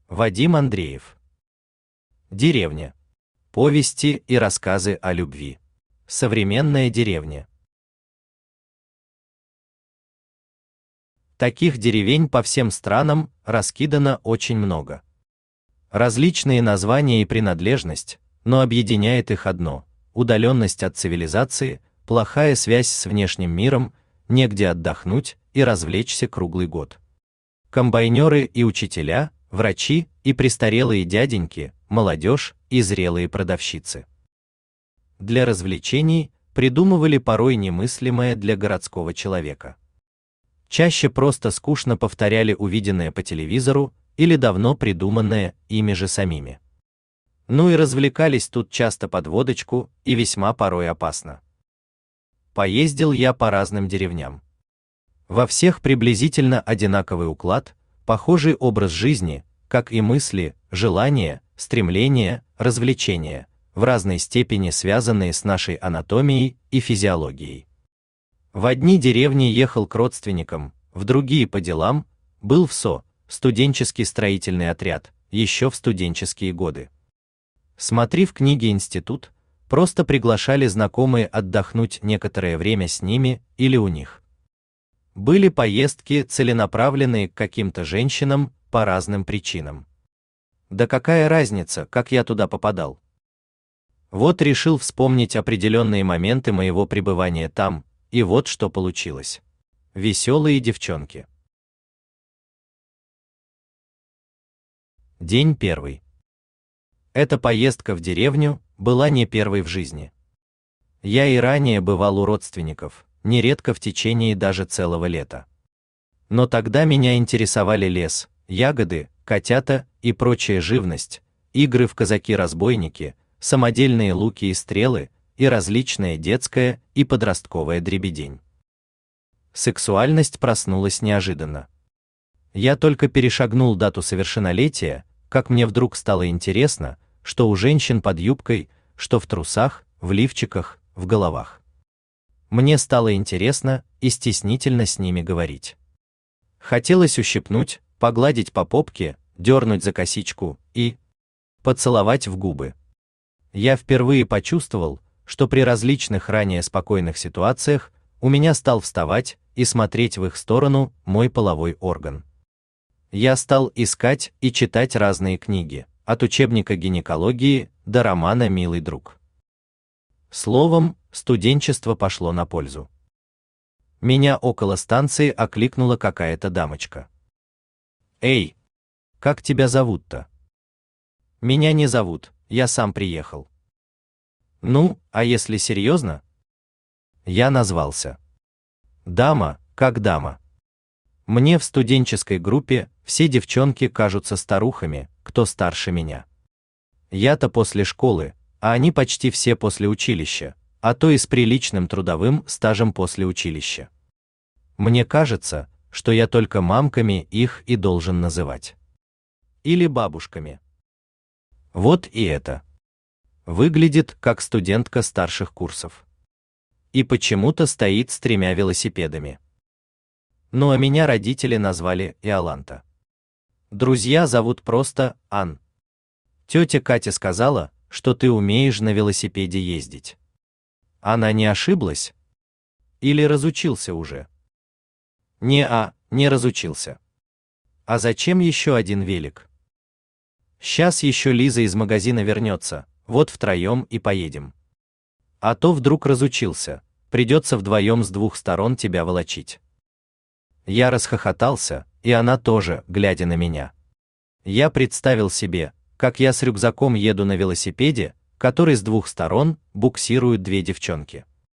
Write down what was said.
Вадим Андреев. Деревня. Повести и рассказы о любви. Современная деревня. Таких деревень по всем странам раскидано очень много. Различные названия и принадлежность, но объединяет их одно: удаленность от цивилизации, плохая связь с внешним миром, негде отдохнуть и развлечься круглый год. Комбайнеры и учителя, врачи и престарелые дяденьки, молодежь и зрелые продавщицы. Для развлечений придумывали порой немыслимое для городского человека. Чаще просто скучно повторяли увиденное по телевизору или давно придуманное ими же самими. Ну и развлекались тут часто под водочку и весьма порой опасно. Поездил я по разным деревням. Во всех приблизительно одинаковый уклад, похожий образ жизни, как и мысли, желания, стремления, развлечения, в разной степени связанные с нашей анатомией и физиологией. В одни деревни ехал к родственникам, в другие по делам, был в СО, студенческий строительный отряд, еще в студенческие годы. Смотри в книге «Институт», просто приглашали знакомые отдохнуть некоторое время с ними или у них. Были поездки, целенаправленные к каким-то женщинам по разным причинам. Да какая разница, как я туда попадал? Вот решил вспомнить определенные моменты моего пребывания там, и вот что получилось. Веселые девчонки. День первый. Эта поездка в деревню была не первой в жизни. Я и ранее бывал у родственников, нередко в течение даже целого лета. Но тогда меня интересовали лес, ягоды, котята и прочая живность, игры в казаки-разбойники, самодельные луки и стрелы и различная детская и подростковая дребедень. Сексуальность проснулась неожиданно. Я только перешагнул дату совершеннолетия, как мне вдруг стало интересно, что у женщин под юбкой, что в трусах, в лифчиках, в головах. Мне стало интересно и стеснительно с ними говорить. Хотелось ущипнуть, погладить по попке, дернуть за косичку и поцеловать в губы. Я впервые почувствовал, что при различных ранее спокойных ситуациях у меня стал вставать и смотреть в их сторону мой половой орган. Я стал искать и читать разные книги, от учебника гинекологии до романа «Милый друг». Словом, студенчество пошло на пользу. Меня около станции окликнула какая-то дамочка. «Эй, как тебя зовут-то?» «Меня не зовут, я сам приехал». «Ну, а если серьезно?» Я назвался. «Дама, как дама. Мне в студенческой группе все девчонки кажутся старухами, кто старше меня. Я-то после школы, а они почти все после училища, а то и с приличным трудовым стажем после училища. Мне кажется, что я только мамками их и должен называть. Или бабушками. Вот и это. Выглядит как студентка старших курсов. И почему-то стоит с 3 велосипедами. Ну а меня родители назвали Иоланта. Друзья зовут просто Ан. Тетя Катя сказала, что ты умеешь на велосипеде ездить. Она не ошиблась? Или разучился уже? Не разучился. А зачем еще один велик? Сейчас еще Лиза из магазина вернется, вот втроем и поедем. А то вдруг разучился, придется вдвоем с 2 сторон тебя волочить. Я расхохотался, и она тоже, глядя на меня. Я представил себе, как я с рюкзаком еду на велосипеде, который с 2 сторон буксируют 2 девчонки.